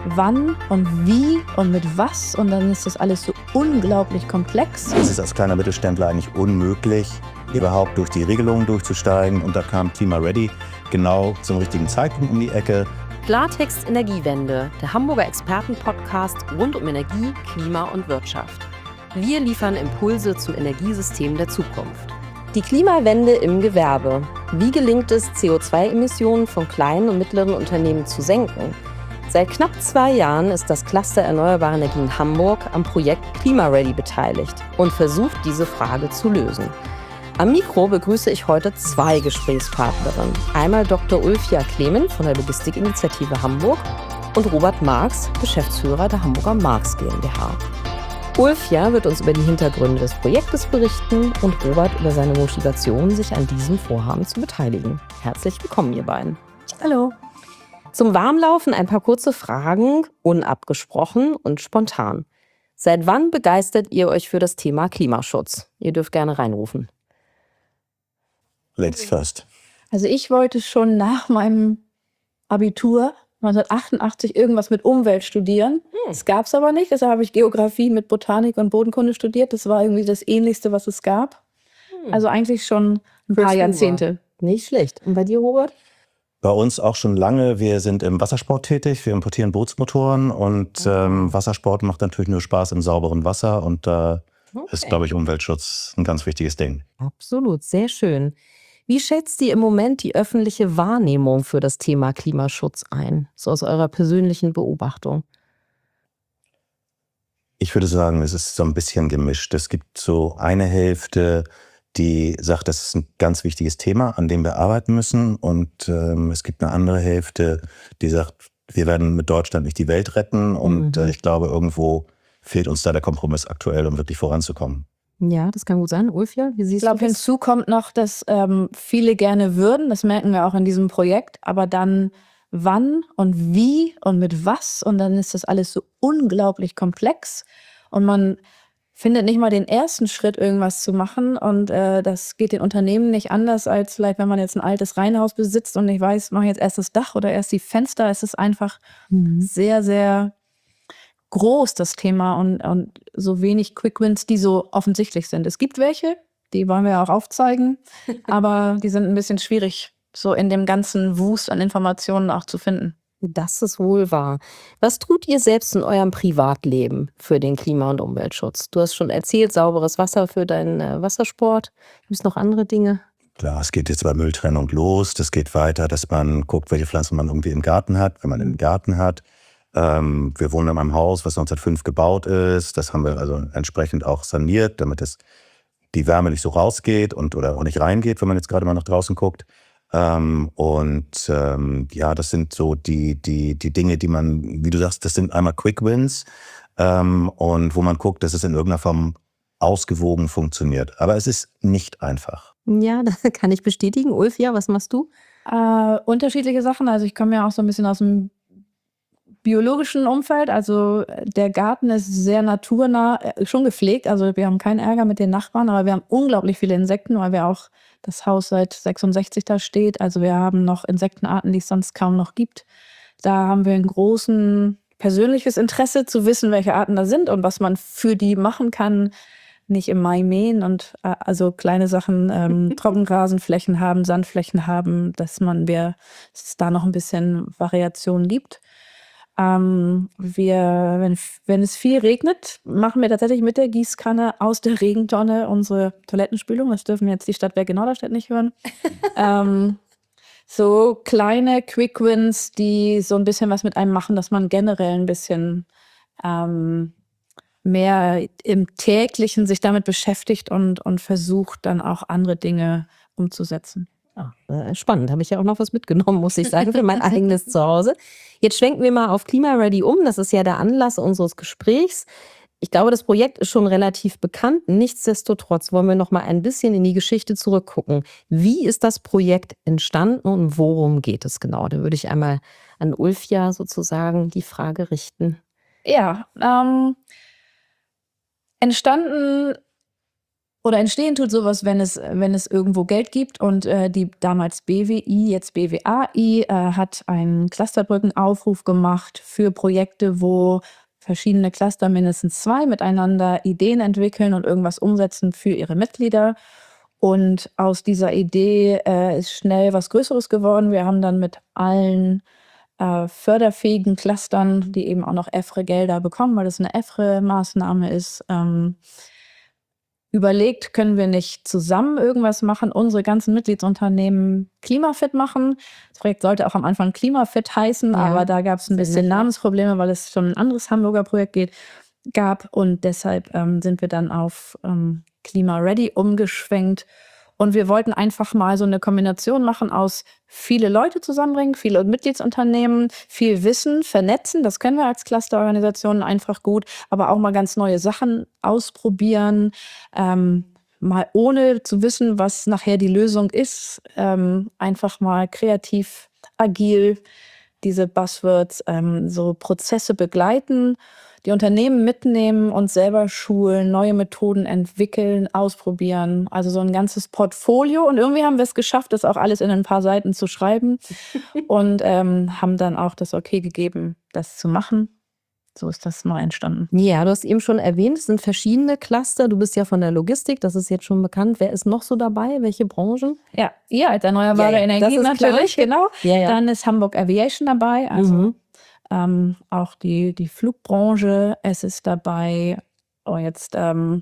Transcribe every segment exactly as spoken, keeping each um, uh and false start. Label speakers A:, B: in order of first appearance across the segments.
A: wann und wie und mit was. Und dann ist das alles so unglaublich komplex.
B: Es ist als kleiner Mittelständler eigentlich unmöglich, überhaupt durch die Regelungen durchzusteigen. Und da kam Klima Ready genau zum richtigen Zeitpunkt um die Ecke.
C: Klartext Energiewende, der Hamburger Expertenpodcast rund um Energie, Klima und Wirtschaft. Wir liefern Impulse zum Energiesystem der Zukunft. Die Klimawende im Gewerbe. Wie gelingt es, C O zwei Emissionen von kleinen und mittleren Unternehmen zu senken? Seit knapp zwei Jahren ist das Cluster Erneuerbare Energien Hamburg am Projekt Klima Ready beteiligt und versucht, diese Frage zu lösen. Am Mikro begrüße ich heute zwei Gesprächspartnerinnen. Einmal Doktor Ulfia Clement von der Logistikinitiative Hamburg und Robert Marx, Geschäftsführer der Hamburger Marx GmbH. Ulfia wird uns über die Hintergründe des Projektes berichten und Robert über seine Motivation, sich an diesem Vorhaben zu beteiligen. Herzlich willkommen, ihr beiden.
A: Hallo.
C: Zum Warmlaufen ein paar kurze Fragen, unabgesprochen und spontan. Seit wann begeistert ihr euch für das Thema Klimaschutz? Ihr dürft gerne reinrufen.
B: Ladies first.
A: Also ich wollte schon nach meinem Abitur neunzehnhundertachtundachtzig irgendwas mit Umwelt studieren. Das gab es aber nicht. Deshalb habe ich Geografie mit Botanik und Bodenkunde studiert. Das war irgendwie das Ähnlichste, was es gab. Also eigentlich schon ein paar Jahrzehnte.
C: Nicht schlecht. Und bei dir, Robert?
B: Bei uns auch schon lange. Wir sind im Wassersport tätig. Wir importieren Bootsmotoren und ähm, Wassersport macht natürlich nur Spaß im sauberen Wasser. Und da äh,
C: Okay.
B: ist, glaube ich, Umweltschutz ein ganz wichtiges Ding.
C: Absolut, sehr schön. Wie schätzt ihr im Moment die öffentliche Wahrnehmung für das Thema Klimaschutz ein? So aus eurer persönlichen Beobachtung.
B: Ich würde sagen, es ist so ein bisschen gemischt. Es gibt so eine Hälfte, die sagt, das ist ein ganz wichtiges Thema, an dem wir arbeiten müssen. Und ähm, es gibt eine andere Hälfte, die sagt, wir werden mit Deutschland nicht die Welt retten. Und
C: Mhm.
B: äh, ich glaube, irgendwo fehlt uns da der Kompromiss aktuell, um wirklich voranzukommen.
C: Ja, das kann gut sein. Ulfia, wie
A: Ich
C: siehst
A: glaube,
C: du das?
A: hinzu kommt noch, dass ähm, viele gerne würden, das merken wir auch in diesem Projekt, aber dann wann und wie und mit was und dann ist das alles so unglaublich komplex und man findet nicht mal den ersten Schritt, irgendwas zu machen und äh, das geht den Unternehmen nicht anders, als vielleicht, wenn man jetzt ein altes Reihenhaus besitzt und nicht weiß, mache ich jetzt erst das Dach oder erst die Fenster, es ist einfach
C: Mhm.
A: sehr, sehr groß, das Thema und, und so wenig Quick Wins, die so offensichtlich sind. Es gibt welche, die wollen wir auch aufzeigen, aber die sind ein bisschen schwierig, so in dem ganzen Wust an Informationen auch zu finden.
C: Das ist wohl wahr. Was tut ihr selbst in eurem Privatleben für den Klima- und Umweltschutz? Du hast schon erzählt, sauberes Wasser für deinen äh, Wassersport. Gibt es noch andere Dinge?
B: Klar, es geht jetzt bei Mülltrennung los. Das geht weiter, dass man guckt, welche Pflanzen man irgendwie im Garten hat, wenn man einen Garten hat. Ähm, wir wohnen in einem Haus, was neunzehnhundertfünf gebaut ist. Das haben wir also entsprechend auch saniert, damit es die Wärme nicht so rausgeht und oder auch nicht reingeht, wenn man jetzt gerade mal nach draußen guckt. Ähm, und ähm, ja, das sind so die, die, die Dinge, die man, wie du sagst, das sind einmal Quick Wins ähm, und wo man guckt, dass es in irgendeiner Form ausgewogen funktioniert. Aber es ist nicht einfach.
C: Ja, das kann ich bestätigen. Ulfia, was machst du?
A: Äh, unterschiedliche Sachen, also ich komme ja auch so ein bisschen aus dem biologischen Umfeld, also äh, der Garten ist sehr naturnah, äh, schon gepflegt, also wir haben keinen Ärger mit den Nachbarn, aber wir haben unglaublich viele Insekten, weil wir auch das Haus seit sechsundsechzig da steht, also wir haben noch Insektenarten, die es sonst kaum noch gibt. Da haben wir ein großen persönliches Interesse zu wissen, welche Arten da sind und was man für die machen kann. Nicht im Mai mähen und äh, also kleine Sachen, ähm, Trockenrasenflächen haben, Sandflächen haben, dass man wir, dass es da noch ein bisschen Variation gibt. Ähm, wir, wenn, wenn es viel regnet, machen wir tatsächlich mit der Gießkanne aus der Regentonne unsere Toilettenspülung. Das dürfen jetzt die Stadtwerke Norderstedt nicht hören. ähm, so kleine Quick Wins, die so ein bisschen was mit einem machen, dass man generell ein bisschen ähm, mehr im Täglichen sich damit beschäftigt und, und versucht dann auch andere Dinge umzusetzen.
C: Ah, äh, spannend, habe ich ja auch noch was mitgenommen, muss ich sagen, für mein eigenes Zuhause. Jetzt schwenken wir mal auf Klima Ready um. Das ist ja der Anlass unseres Gesprächs. Ich glaube, das Projekt ist schon relativ bekannt. Nichtsdestotrotz wollen wir noch mal ein bisschen in die Geschichte zurückgucken. Wie ist das Projekt entstanden und worum geht es genau? Da würde ich einmal an Ulfia sozusagen die Frage richten.
A: Ja, ähm, entstanden Oder entstehen tut sowas, wenn es, wenn es irgendwo Geld gibt und äh, die damals B W I, jetzt B W A I, äh, hat einen Clusterbrückenaufruf gemacht für Projekte, wo verschiedene Cluster, mindestens zwei, miteinander Ideen entwickeln und irgendwas umsetzen für ihre Mitglieder. Und aus dieser Idee äh, ist schnell was Größeres geworden. Wir haben dann mit allen äh, förderfähigen Clustern, die eben auch noch E F R E-Gelder bekommen, weil das eine E F R E-Maßnahme ist, ähm, überlegt, können wir nicht zusammen irgendwas machen, unsere ganzen Mitgliedsunternehmen klimafit machen. Das Projekt sollte auch am Anfang klimafit heißen,
C: Ja,
A: aber da gab es ein
C: sehr
A: bisschen
C: nett.
A: Namensprobleme, weil es schon ein anderes Hamburger Projekt geht, gab. Und deshalb ähm, sind wir dann auf ähm, Klima-Ready umgeschwenkt. Und wir wollten einfach mal so eine Kombination machen aus viele Leute zusammenbringen, viele Mitgliedsunternehmen, viel Wissen, vernetzen. Das können wir als Clusterorganisationen einfach gut, aber auch mal ganz neue Sachen ausprobieren, ähm, mal ohne zu wissen, was nachher die Lösung ist, ähm, einfach mal kreativ, agil, diese Buzzwords, ähm, so Prozesse begleiten, die Unternehmen mitnehmen und selber schulen, neue Methoden entwickeln, ausprobieren. Also so ein ganzes Portfolio. Und irgendwie haben wir es geschafft, das auch alles in ein paar Seiten zu schreiben und ähm, haben dann auch das Okay gegeben, das zu machen. So ist das neu entstanden.
C: Ja, du hast eben schon erwähnt, es sind verschiedene Cluster. Du bist ja von der Logistik, das ist jetzt schon bekannt. Wer ist noch so dabei? Welche Branchen?
A: Ja, ihr als erneuerbare
C: Ja, ja, das
A: Energie
C: ist klar.
A: natürlich, genau.
C: Ja, ja.
A: Dann ist Hamburg Aviation dabei, also
C: Mhm.
A: ähm, auch die, die Flugbranche. Es ist dabei, oh jetzt ähm,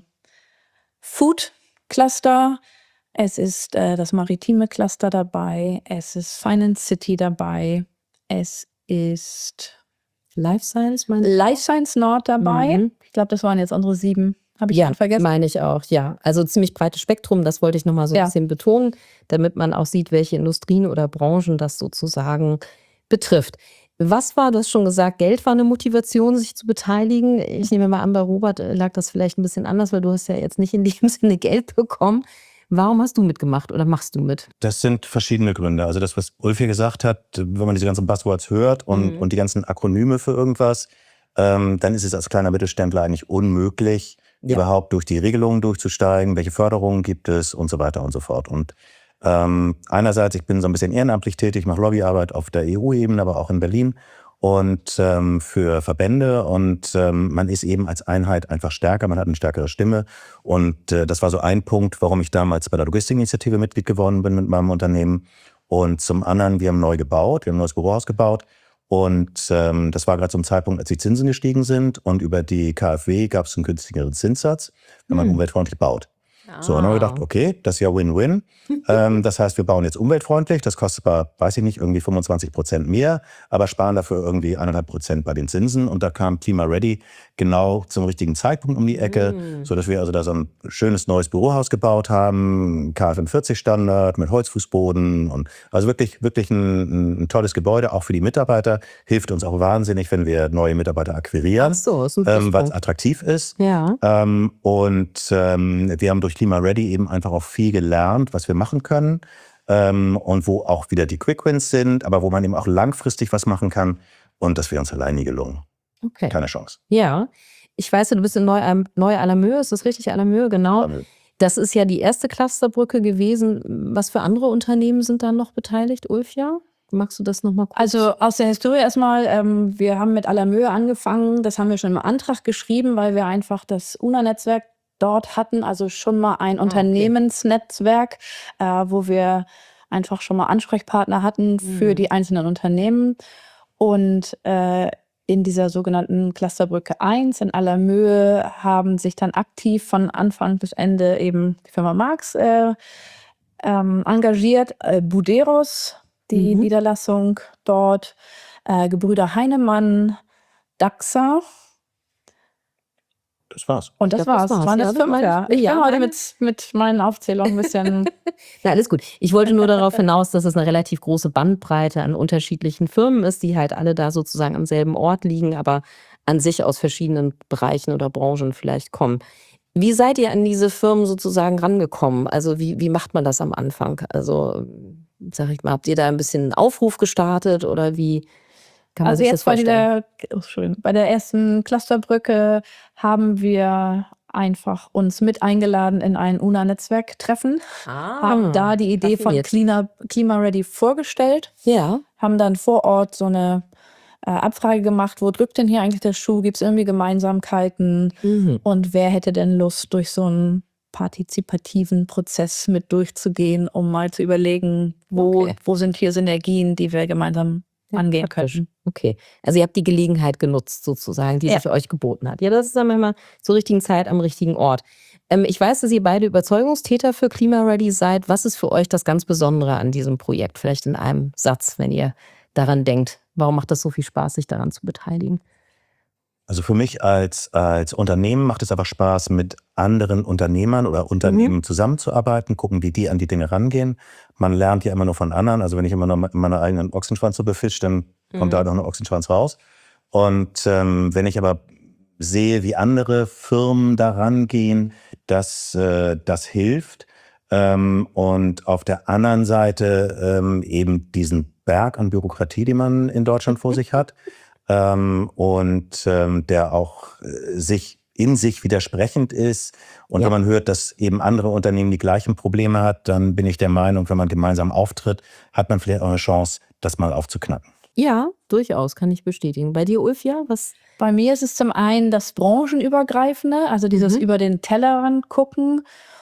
A: Food Cluster. Es ist äh, das maritime Cluster dabei. Es ist Finance City dabei. Es ist
C: Life Science, meine
A: Life Science Nord dabei.
C: Mhm.
A: Ich glaube, das waren jetzt unsere sieben. Habe ich
C: Ja,
A: schon vergessen?
C: meine ich auch, ja. Also ziemlich breites Spektrum, das wollte ich nochmal so ein
A: Ja.
C: bisschen betonen, damit man auch sieht, welche Industrien oder Branchen das sozusagen betrifft. Was war, du hast schon gesagt, Geld war eine Motivation, sich zu beteiligen. Ich nehme mal an, bei Robert äh, lag das vielleicht ein bisschen anders, weil du hast ja jetzt nicht in dem Sinne Geld bekommen. Warum hast du mitgemacht oder machst du mit?
B: Das sind verschiedene Gründe. Also das, was Ulf hier gesagt hat, wenn man diese ganzen Buzzwords hört und,
C: Mhm.
B: und die ganzen Akronyme für irgendwas, ähm, dann ist es als kleiner Mittelständler eigentlich unmöglich,
C: Ja.
B: überhaupt durch die Regelungen durchzusteigen, welche Förderungen gibt es und so weiter und so fort. Und ähm, einerseits, ich bin so ein bisschen ehrenamtlich tätig, mache Lobbyarbeit auf der E U-Ebene, aber auch in Berlin und ähm, für Verbände und ähm, man ist eben als Einheit einfach stärker, man hat eine stärkere Stimme und äh, das war so ein Punkt, warum ich damals bei der Logistikinitiative Mitglied geworden bin mit meinem Unternehmen. Und zum anderen, wir haben neu gebaut, wir haben ein neues Bürohaus gebaut und ähm, das war gerade zum Zeitpunkt, als die Zinsen gestiegen sind und über die K f W gab es einen günstigeren Zinssatz, wenn man
C: Hm.
B: umweltfreundlich baut. So, und dann haben wir gedacht,
C: Ah.
B: okay, das ist ja Win-Win. ähm, das heißt, wir bauen jetzt umweltfreundlich. Das kostet zwar, weiß ich nicht, irgendwie fünfundzwanzig Prozent mehr, aber sparen dafür irgendwie eineinhalb Prozent bei den Zinsen. Und da kam Klima Ready genau zum richtigen Zeitpunkt um die Ecke,
C: Hm.
B: sodass wir also da so ein schönes neues Bürohaus gebaut haben, K F M vierzig Standard mit Holzfußboden und also wirklich, wirklich ein, ein tolles Gebäude, auch für die Mitarbeiter. Hilft uns auch wahnsinnig, wenn wir neue Mitarbeiter akquirieren,
C: Ach so, ist ein
B: ähm, weil es
C: Pluspunkt.
B: attraktiv ist.
C: Ja.
B: Ähm, und ähm, wir haben durch Klima Ready eben einfach auch viel gelernt, was wir machen können ähm, und wo auch wieder die Quick Wins sind, aber wo man eben auch langfristig was machen kann und das wäre uns allein nie gelungen.
C: Okay.
B: Keine Chance.
C: Ja. Ich weiß ja, du bist in Neu-Alamöhr, ist das richtig? Alamöhr, genau. Das ist ja die erste Clusterbrücke gewesen. Was für andere Unternehmen sind da noch beteiligt, Ulfja? Magst du das nochmal kurz?
A: Also aus der Historie erstmal, ähm, wir haben mit Alamöhr angefangen, das haben wir schon im Antrag geschrieben, weil wir einfach das U N A-Netzwerk dort hatten, also schon mal ein
C: Ah, okay.
A: Unternehmensnetzwerk, äh, wo wir einfach schon mal Ansprechpartner hatten für
C: Hm.
A: die einzelnen Unternehmen. Und äh, in dieser sogenannten Clusterbrücke eins in Alamöhr haben sich dann aktiv von Anfang bis Ende eben die Firma Marx äh, ähm, engagiert, äh, Buderus, die
C: Mhm.
A: Niederlassung dort, äh, Gebrüder Heinemann, Daxa.
B: Das war's.
A: Und das
C: Ich glaub, das
A: war's. Das
C: war's.
A: waren
C: Ja,
A: jetzt
C: das
A: fünf,
C: meine
A: ja.
C: ich.
A: Ich
C: Ja,
A: bin heute
C: meine-
A: mit, mit meinen Aufzählungen ein bisschen.
C: Na, alles gut. Ich wollte nur darauf hinaus, dass es eine relativ große Bandbreite an unterschiedlichen Firmen ist, die halt alle da sozusagen am selben Ort liegen, aber an sich aus verschiedenen Bereichen oder Branchen vielleicht kommen. Wie seid ihr an diese Firmen sozusagen rangekommen? Also wie, wie macht man das am Anfang? Also, sag ich mal, habt ihr da ein bisschen einen Aufruf gestartet oder wie kann man
A: Also
C: sich das
A: jetzt bei
C: vorstellen?
A: der, oh, Entschuldigung, bei der ersten Clusterbrücke haben wir einfach uns mit eingeladen in ein U N A-Netzwerktreffen,
C: Ah,
A: haben da die Idee von
C: raffiniert.
A: Klima, Klima-Ready vorgestellt,
C: Ja.
A: haben dann vor Ort so eine äh, Abfrage gemacht, wo drückt denn hier eigentlich der Schuh, gibt es irgendwie Gemeinsamkeiten
C: Mhm.
A: und wer hätte denn Lust, durch so einen partizipativen Prozess mit durchzugehen, um mal zu überlegen, wo,
C: Okay.
A: wo sind hier Synergien, die wir gemeinsam
C: Ja,
A: angehen
C: praktisch.
A: könnten.
C: Okay. Also ihr habt die Gelegenheit genutzt sozusagen, die
A: Ja.
C: sich euch geboten hat. Ja, das ist dann manchmal zur richtigen Zeit am richtigen Ort. Ähm, ich weiß, dass ihr beide Überzeugungstäter für Klima-Ready seid. Was ist für euch das ganz Besondere an diesem Projekt? Vielleicht in einem Satz, wenn ihr daran denkt. Warum macht das so viel Spaß, sich daran zu beteiligen?
B: Also für mich als, als Unternehmen macht es einfach Spaß, mit anderen Unternehmern oder Unternehmen zusammenzuarbeiten, gucken, wie die an die Dinge rangehen. Man lernt ja immer nur von anderen. Also wenn ich immer nur meinen eigenen Ochsenschwanz so befische, dann kommt da noch ein Ochsenschwanz raus. Und ähm, wenn ich aber sehe, wie andere Firmen da rangehen, dass äh, das hilft. Ähm, und auf der anderen Seite ähm, eben diesen Berg an Bürokratie, den man in Deutschland vor sich hat. Ähm, und ähm, der auch äh, sich in sich widersprechend ist. Und
C: Ja.
B: wenn man hört, dass eben andere Unternehmen die gleichen Probleme hat, dann bin ich der Meinung, wenn man gemeinsam auftritt, hat man vielleicht auch eine Chance, das mal aufzuknacken.
C: Ja, durchaus, kann ich bestätigen. Bei dir, Ulfia, was?
A: Bei mir ist es zum einen das Branchenübergreifende, also dieses
C: Mhm.
A: über den Tellerrand gucken.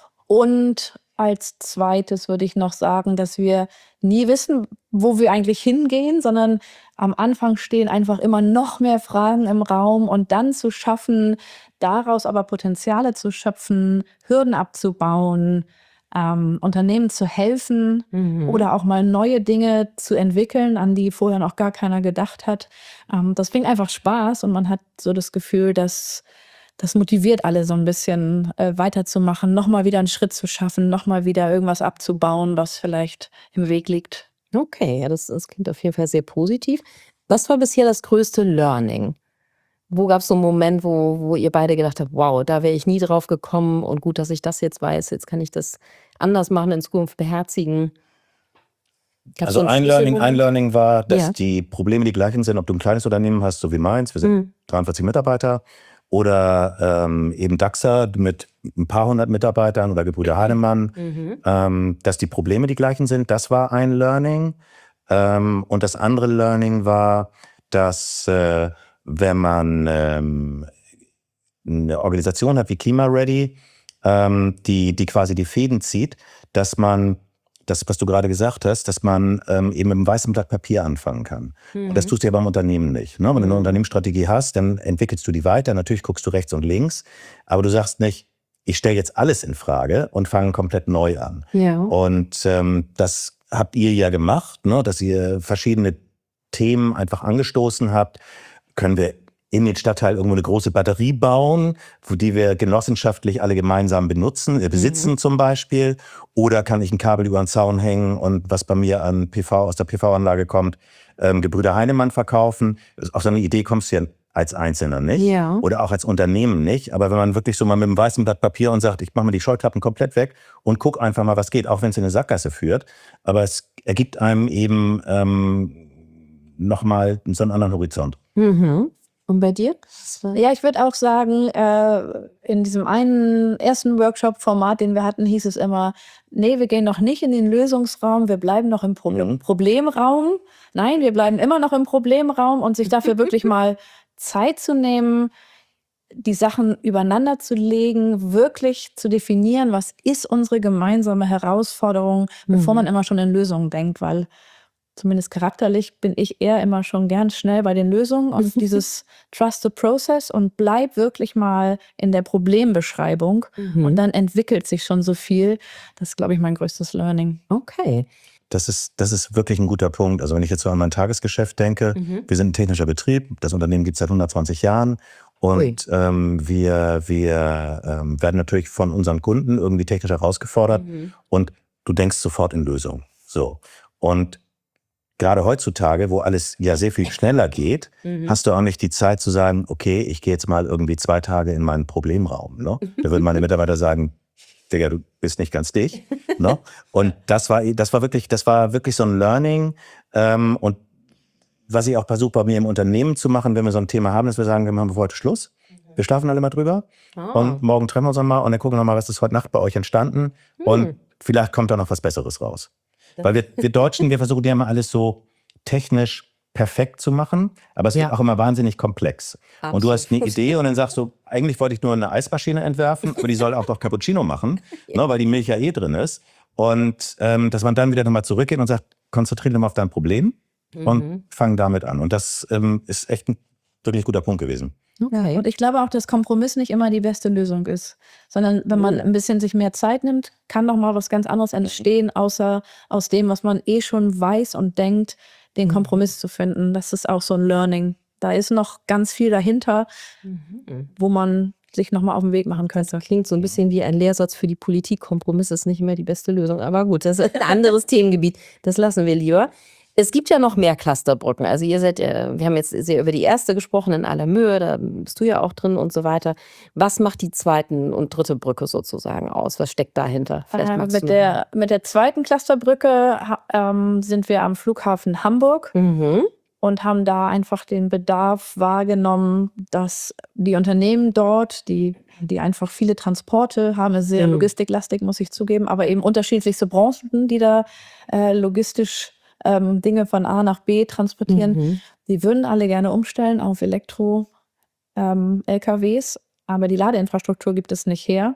A: Und als zweites würde ich noch sagen, dass wir nie wissen, wo wir eigentlich hingehen, sondern am Anfang stehen einfach immer noch mehr Fragen im Raum und dann zu schaffen, daraus aber Potenziale zu schöpfen, Hürden abzubauen, ähm, Unternehmen zu helfen
C: Mhm.
A: oder auch mal neue Dinge zu entwickeln, an die vorher noch gar keiner gedacht hat. Ähm, das bringt einfach Spaß und man hat so das Gefühl, dass das motiviert alle so ein bisschen äh, weiterzumachen, nochmal wieder einen Schritt zu schaffen, nochmal wieder irgendwas abzubauen, was vielleicht im Weg liegt.
C: Okay, ja, das, das klingt auf jeden Fall sehr positiv. Was war bisher das größte Learning? Wo gab es so einen Moment, wo, wo ihr beide gedacht habt, wow, da wäre ich nie drauf gekommen und gut, dass ich das jetzt weiß, jetzt kann ich das anders machen, in Zukunft beherzigen. Gab's
B: Also
C: so einen
B: ein Learning, ein
C: Schlüsselmoment?
B: Learning war, dass
C: Ja.
B: die Probleme die gleichen sind, ob du ein kleines Unternehmen hast, so wie meins, wir sind
C: Mhm.
B: dreiundvierzig Mitarbeiter, oder ähm, eben DAXer mit ein paar hundert Mitarbeitern oder Gebrüder Heinemann,
C: Mhm.
B: ähm, dass die Probleme die gleichen sind. Das war ein Learning. Ähm, und das andere Learning war, dass äh, wenn man ähm, eine Organisation hat wie Klima-Ready, ähm, die, die quasi die Fäden zieht, dass man, das, was du gerade gesagt hast, dass man ähm, eben mit einem weißen Blatt Papier anfangen kann. Und das
C: Mhm.
B: tust du ja beim Unternehmen nicht. Ne? Wenn du eine
C: Mhm.
B: Unternehmensstrategie hast, dann entwickelst du die weiter. Natürlich guckst du rechts und links, aber du sagst nicht, ich stelle jetzt alles in Frage und fange komplett neu an.
C: Ja.
B: Und ähm, das habt ihr ja gemacht, ne? Dass ihr verschiedene Themen einfach angestoßen habt. Können wir in den Stadtteil irgendwo eine große Batterie bauen, wo die wir genossenschaftlich alle gemeinsam benutzen, äh, besitzen
C: Mhm.
B: zum Beispiel? Oder kann ich ein Kabel über den Zaun hängen und was bei mir an P V aus der P V-Anlage kommt, ähm, Gebrüder Heinemann verkaufen? Auf so eine Idee kommst du ja als Einzelner nicht.
C: Ja.
B: Oder auch als Unternehmen nicht. Aber wenn man wirklich so mal mit einem weißen Blatt Papier und sagt, ich mache mal die Scheuklappen komplett weg und guck einfach mal, was geht, auch wenn es in eine Sackgasse führt. Aber es ergibt einem eben ähm, nochmal so einen anderen Horizont.
C: Mhm. Und bei dir? Was war-
A: Ja, ich würde auch sagen, äh, in diesem einen ersten Workshop-Format, den wir hatten, hieß es immer, nee, wir gehen noch nicht in den Lösungsraum, wir bleiben noch im Proble-
B: Mhm.
A: Problemraum. Nein, wir bleiben immer noch im Problemraum und sich dafür wirklich mal Zeit zu nehmen, die Sachen übereinander zu legen, wirklich zu definieren, was ist unsere gemeinsame Herausforderung, bevor
C: Mhm.
A: man immer schon in Lösungen denkt, weil zumindest charakterlich bin ich eher immer schon gern schnell bei den Lösungen und dieses Trust the Process und bleib wirklich mal in der Problembeschreibung
C: Mhm.
A: und dann entwickelt sich schon so viel. Das ist, glaube ich, mein größtes Learning.
C: Okay.
B: Das ist, das ist wirklich ein guter Punkt. Also wenn ich jetzt so an mein Tagesgeschäft denke,
C: Mhm.
B: wir sind ein technischer Betrieb, das Unternehmen gibt es seit hundertzwanzig Jahren und ähm, wir, wir ähm, werden natürlich von unseren Kunden irgendwie technisch herausgefordert
C: Mhm.
B: und du denkst sofort in Lösungen. So. Und gerade heutzutage, wo alles ja sehr viel schneller geht,
C: Mhm.
B: hast du auch nicht die Zeit zu sagen, okay, ich gehe jetzt mal irgendwie zwei Tage in meinen Problemraum. Ne? Da würden meine Mitarbeiter sagen, Digga, du bist nicht ganz dich. Ne? Und das war, das war wirklich, das war wirklich so ein Learning. Ähm, und was ich auch versuche bei mir im Unternehmen zu machen, wenn wir so ein Thema haben, dass wir sagen, wir machen für heute Schluss. Wir schlafen alle mal drüber
C: Ah.
B: und morgen treffen wir uns nochmal und dann gucken wir nochmal, was ist heute Nacht bei euch entstanden
C: Hm.
B: und vielleicht kommt da noch was Besseres raus. Weil wir, wir Deutschen, wir versuchen ja immer alles so technisch perfekt zu machen, aber es
C: Ja.
B: wird auch immer wahnsinnig komplex.
C: Absolut.
B: Und du hast eine Idee und dann sagst du, eigentlich wollte ich nur eine Eismaschine entwerfen, aber die soll auch doch Cappuccino machen, ne, weil die Milch ja eh drin ist. Und ähm, dass man dann wieder nochmal zurückgeht und sagt, konzentriere dich mal auf dein Problem und
C: Mhm.
B: fang damit an. Und das ähm, ist echt ein wirklich guter Punkt gewesen.
C: Okay.
A: Und ich glaube auch, dass Kompromiss nicht immer die beste Lösung ist, sondern wenn man ein bisschen sich mehr Zeit nimmt, kann doch mal was ganz anderes entstehen, außer aus dem, was man eh schon weiß und denkt, den Kompromiss zu finden. Das ist auch so ein Learning. Da ist noch ganz viel dahinter,
C: Mhm.
A: wo man sich nochmal auf den Weg machen könnte.
C: Klingt so ein bisschen wie ein Lehrsatz für die Politik. Kompromiss ist nicht immer die beste Lösung. Aber gut, das ist ein anderes Themengebiet. Das lassen wir lieber. Es gibt ja noch mehr Clusterbrücken. Also ihr seid, äh, wir haben jetzt sehr über die erste gesprochen in aller Mühe, da bist du ja auch drin und so weiter. Was macht die zweiten und dritte Brücke sozusagen aus? Was steckt dahinter? Vielleicht
A: Äh,
C: magst du
A: mit,
C: noch
A: der, mit der zweiten Clusterbrücke ha- ähm, sind wir am Flughafen Hamburg
C: mal. Mhm.
A: und haben da einfach den Bedarf wahrgenommen, dass die Unternehmen dort, die, die einfach viele Transporte haben, ist sehr
C: Mhm.
A: logistiklastig, muss ich zugeben, aber eben unterschiedlichste Branchen, die da äh, logistisch ähm, Dinge von A nach B transportieren,
C: Mhm.
A: die würden alle gerne umstellen auf Elektro-L K Ws, aber die Ladeinfrastruktur gibt es nicht her.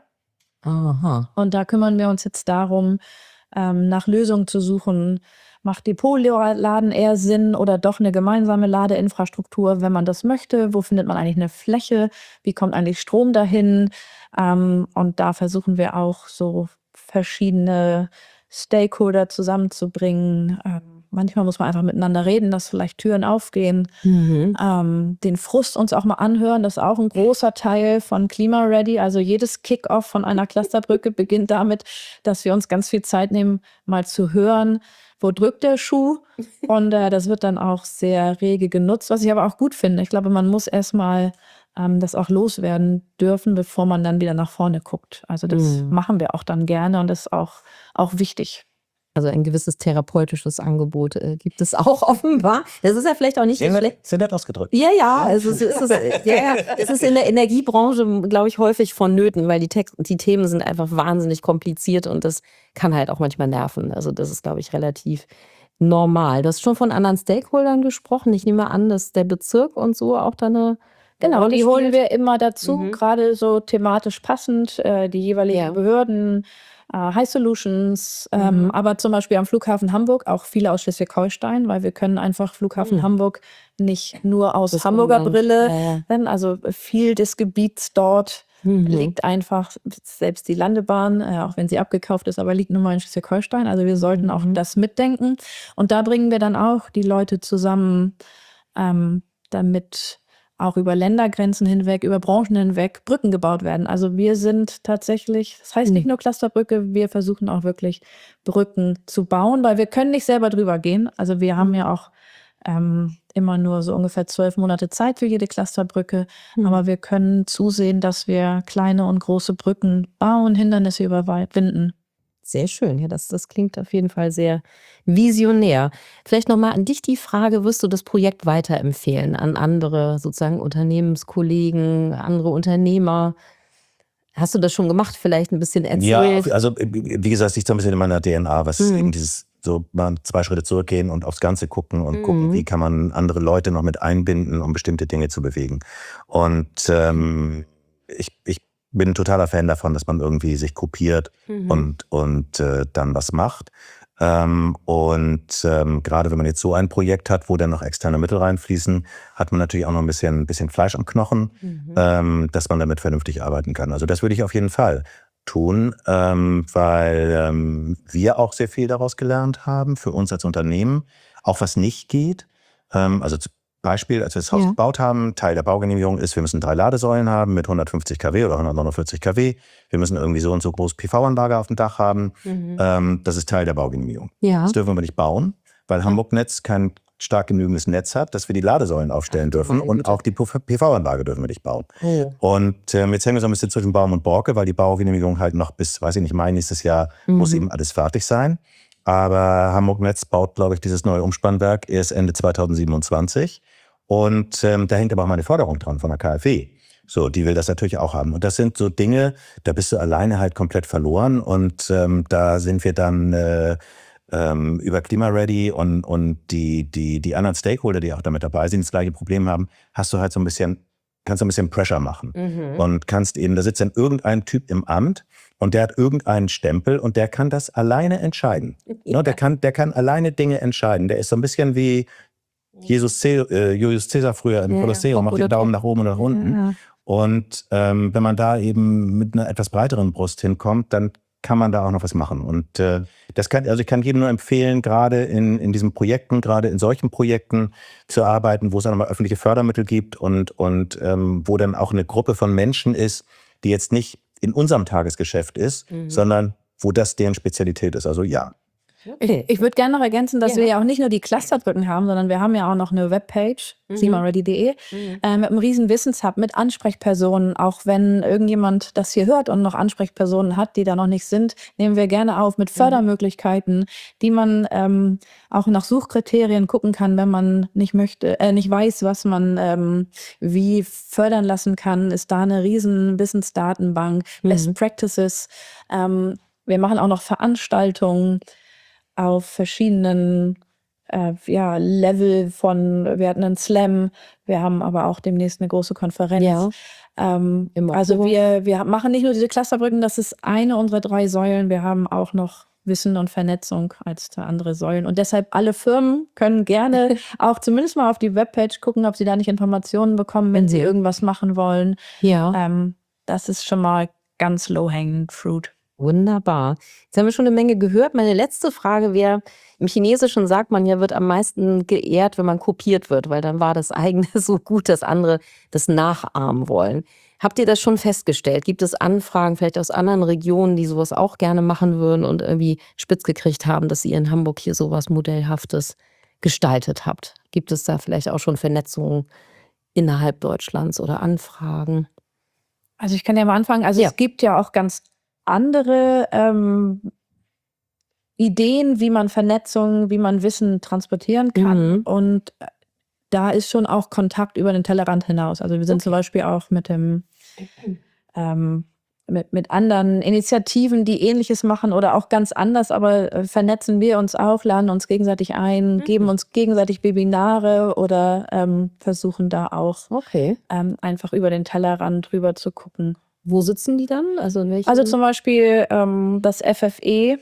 C: Aha.
A: Und da kümmern wir uns jetzt darum, ähm, nach Lösungen zu suchen. Macht Depotladen eher Sinn oder doch eine gemeinsame Ladeinfrastruktur, wenn man das möchte? Wo findet man eigentlich eine Fläche? Wie kommt eigentlich Strom dahin? Ähm, und da versuchen wir auch so verschiedene Stakeholder zusammenzubringen. Ähm, manchmal muss man einfach miteinander reden, dass vielleicht Türen aufgehen.
C: Mhm.
A: Ähm, den Frust uns auch mal anhören, das ist auch ein großer Teil von Klima Ready. Also jedes Kick-off von einer Clusterbrücke beginnt damit, dass wir uns ganz viel Zeit nehmen, mal zu hören, wo drückt der Schuh. Und äh, das wird dann auch sehr rege genutzt, was ich aber auch gut finde. Ich glaube, man muss erstmal ähm, das auch loswerden dürfen, bevor man dann wieder nach vorne guckt. Also das
C: Mhm.
A: machen wir auch dann gerne und das ist auch, auch wichtig.
C: Also ein gewisses therapeutisches Angebot äh, gibt es auch offenbar. Das ist ja vielleicht auch nicht
B: Sehr
C: schlecht.
B: nett, sehr nett ausgedrückt.
C: Ja, ja, also es ist, es ist, ja, ja, es ist in der Energiebranche, glaube ich, häufig vonnöten, weil die, Text die Themen sind einfach wahnsinnig kompliziert und das kann halt auch manchmal nerven. Also das ist, glaube ich, relativ normal. Du hast schon von anderen Stakeholdern gesprochen. Ich nehme an, dass der Bezirk und so auch da eine
A: Genau,
C: Rolle
A: die holen
C: spielt.
A: wir immer dazu,
C: Mhm.
A: gerade so thematisch passend, äh, die jeweiligen
C: Ja.
A: Behörden, äh, High Solutions, ähm,
C: Mhm.
A: aber zum Beispiel am Flughafen Hamburg auch viele aus Schleswig-Holstein, weil wir können einfach Flughafen
C: Mhm.
A: Hamburg nicht nur aus
C: Das
A: Hamburger
C: Umland.
A: Brille,
C: Ja, ja.
A: nennen. Also viel des Gebiets dort
C: Mhm.
A: liegt einfach, selbst die Landebahn, äh, auch wenn sie abgekauft ist, aber liegt nun mal in Schleswig-Holstein. Also wir sollten auch
C: Mhm.
A: das mitdenken. Und da bringen wir dann auch die Leute zusammen, ähm, damit auch über Ländergrenzen hinweg, über Branchen hinweg Brücken gebaut werden. Also wir sind tatsächlich, das heißt
C: Mhm.
A: nicht nur Clusterbrücke, wir versuchen auch wirklich Brücken zu bauen, weil wir können nicht selber drüber gehen. Also wir haben
C: Mhm.
A: ja auch ähm, immer nur so ungefähr zwölf Monate Zeit für jede Clusterbrücke.
C: Mhm.
A: Aber wir können zusehen, dass wir kleine und große Brücken bauen, Hindernisse überwinden.
C: Sehr schön, ja, das, das klingt auf jeden Fall sehr visionär. Vielleicht nochmal an dich die Frage, wirst du das Projekt weiterempfehlen an andere sozusagen Unternehmenskollegen, andere Unternehmer? Hast du das schon gemacht? Vielleicht ein bisschen
B: Ja,
C: erzählt?
B: also wie gesagt, es liegt so ein bisschen in meiner D N A, was
C: Mhm.
B: eben dieses so mal zwei Schritte zurückgehen und aufs Ganze gucken und
C: Mhm.
B: gucken, wie kann man andere Leute noch mit einbinden, um bestimmte Dinge zu bewegen. Und ähm, ich, ich bin ein totaler Fan davon, dass man irgendwie sich gruppiert
C: Mhm.
B: und, und äh, dann was macht. Ähm, und ähm, gerade wenn man jetzt so ein Projekt hat, wo dann noch externe Mittel reinfließen, hat man natürlich auch noch ein bisschen, bisschen Fleisch am Knochen,
C: Mhm.
B: ähm, dass man damit vernünftig arbeiten kann. Also das würde ich auf jeden Fall tun, ähm, weil ähm, wir auch sehr viel daraus gelernt haben, für uns als Unternehmen, auch was nicht geht. Ähm, also zum Beispiel, als wir das Haus
C: Ja.
B: gebaut haben, Teil der Baugenehmigung ist, wir müssen drei Ladesäulen haben mit hundertfünfzig Kilowatt oder hundertneunundvierzig Kilowatt. Wir müssen irgendwie so und so groß P V-Anlage auf dem Dach haben.
C: Mhm.
B: Ähm, das ist Teil der Baugenehmigung.
C: Ja.
B: Das dürfen wir nicht bauen, weil Hamburg Netz kein stark genügendes Netz hat, dass wir die Ladesäulen aufstellen
C: Ach du
B: dürfen
C: meine
B: und
C: Güte.
B: auch die P V-Anlage dürfen wir nicht bauen.
C: Oh.
B: Und ähm, jetzt hängen wir so ein bisschen zwischen Baum und Borke, weil die Baugenehmigung halt noch bis, weiß ich nicht, Mai nächstes Jahr muss
C: Mhm.
B: eben alles fertig sein. Aber Hamburg Netz baut, glaube ich, dieses neue Umspannwerk erst Ende zweitausendsiebenundzwanzig. Und ähm, da hängt aber auch meine Förderung dran von der K f W. So, die will das natürlich auch haben. Und das sind so Dinge, da bist du alleine halt komplett verloren. Und ähm, da sind wir dann äh, ähm, über Klimaready und, und die, die, die anderen Stakeholder, die auch damit dabei sind, das gleiche Problem haben, hast du halt so ein bisschen, kannst du ein bisschen Pressure machen.
C: Mhm.
B: Und kannst eben, da sitzt dann irgendein Typ im Amt und der hat irgendeinen Stempel und der kann das alleine entscheiden.
C: Ja.
B: Ne, der kann, der kann alleine Dinge entscheiden. Der ist so ein bisschen wie Jesus Cä- äh, Julius Caesar früher im
C: Ja, ja.
B: Kolosseum, macht den Daumen nach oben oder nach unten.
A: Ja.
B: Und ähm, wenn man da eben mit einer etwas breiteren Brust hinkommt, dann kann man da auch noch was machen. Und äh, das kann, also ich kann jedem nur empfehlen, gerade in, in diesen Projekten, gerade in solchen Projekten zu arbeiten, wo es auch nochmal öffentliche Fördermittel gibt und, und ähm, wo dann auch eine Gruppe von Menschen ist, die jetzt nicht in unserem Tagesgeschäft ist,
C: Mhm.
B: sondern wo das deren Spezialität ist. Also ja.
C: Okay.
A: Ich würde gerne noch ergänzen, dass
C: Ja.
A: wir ja auch nicht nur die Clusterbrücken haben, sondern wir haben ja auch noch eine Webpage,
C: Mhm.
A: klimaready punkt de,
C: Mhm.
A: äh, mit einem riesen Wissenshub, mit Ansprechpersonen. Auch wenn irgendjemand das hier hört und noch Ansprechpersonen hat, die da noch nicht sind, nehmen wir gerne auf mit Fördermöglichkeiten, die man ähm, auch nach Suchkriterien gucken kann, wenn man nicht möchte, äh, nicht weiß, was man ähm, wie fördern lassen kann. Ist da eine riesen Wissensdatenbank,
C: Mhm.
A: Best Practices. Ähm, wir machen auch noch Veranstaltungen auf verschiedenen äh, ja, Level von, wir hatten einen Slam, wir haben aber auch demnächst eine große Konferenz.
C: Ja.
A: Ähm,
C: Im
A: also
C: Oktober.
A: wir, wir machen nicht nur diese Clusterbrücken, das ist eine unserer drei Säulen, wir haben auch noch Wissen und Vernetzung als andere Säulen. Und deshalb alle Firmen können gerne auch zumindest mal auf die Webpage gucken, ob sie da nicht Informationen bekommen, wenn sie
C: Mhm.
A: irgendwas machen wollen.
C: Ja.
A: Ähm, das ist schon mal ganz low-hanging fruit.
C: Wunderbar. Jetzt haben wir schon eine Menge gehört. Meine letzte Frage wäre, im Chinesischen sagt man ja, wird am meisten geehrt, wenn man kopiert wird, weil dann war das eigene so gut, dass andere das nachahmen wollen. Habt ihr das schon festgestellt? Gibt es Anfragen vielleicht aus anderen Regionen, die sowas auch gerne machen würden und irgendwie spitz gekriegt haben, dass ihr in Hamburg hier sowas Modellhaftes gestaltet habt? Gibt es da vielleicht auch schon Vernetzungen innerhalb Deutschlands oder Anfragen?
A: Also ich kann ja mal anfangen. Also
C: Ja.
A: es gibt ja auch ganz andere ähm, Ideen, wie man Vernetzung, wie man Wissen transportieren kann.
C: Mhm.
A: Und äh, da ist schon auch Kontakt über den Tellerrand hinaus. Also wir sind
C: Okay.
A: zum Beispiel auch mit dem ähm, mit, mit anderen Initiativen, die Ähnliches machen oder auch ganz anders, aber äh, vernetzen wir uns auch, laden uns gegenseitig ein,
C: Mhm.
A: geben uns gegenseitig Webinare oder ähm, versuchen da auch
C: Okay.
A: ähm, einfach über den Tellerrand rüber zu gucken.
C: Wo sitzen die dann? Also in welchen?
A: Also zum Beispiel ähm, das F F E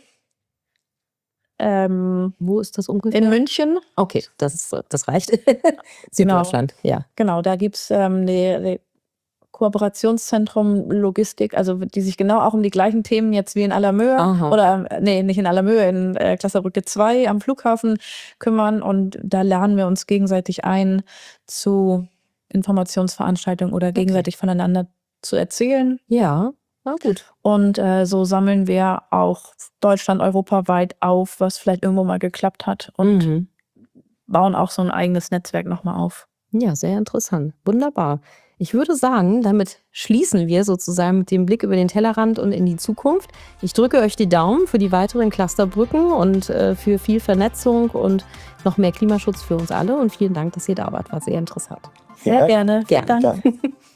A: ähm,
C: Wo ist das ungefähr?
A: in München.
C: Okay, das, ist, das reicht. Süddeutschland, ja.
A: Genau, da gibt es ähm, die, die Kooperationszentrum Logistik, also die sich genau auch um die gleichen Themen jetzt wie in Allermöhe
C: Aha.
A: oder äh, nee, nicht in Allermöhe, in äh, Clusterbrücke zwei am Flughafen kümmern und da laden wir uns gegenseitig ein zu Informationsveranstaltungen oder gegenseitig voneinander zu erzählen.
C: Ja, na gut.
A: Und äh, so sammeln wir auch Deutschland europaweit auf, was vielleicht irgendwo mal geklappt hat und
C: Mhm.
A: bauen auch so ein eigenes Netzwerk nochmal auf.
C: Ja, sehr interessant. Wunderbar. Ich würde sagen, damit schließen wir sozusagen mit dem Blick über den Tellerrand und in die Zukunft. Ich drücke euch die Daumen für die weiteren Clusterbrücken und äh, für viel Vernetzung und noch mehr Klimaschutz für uns alle. Und vielen Dank, dass ihr da wart. War sehr interessant.
A: Sehr
B: Ja,
A: gerne.
C: gerne.
A: Danke.
B: Ja.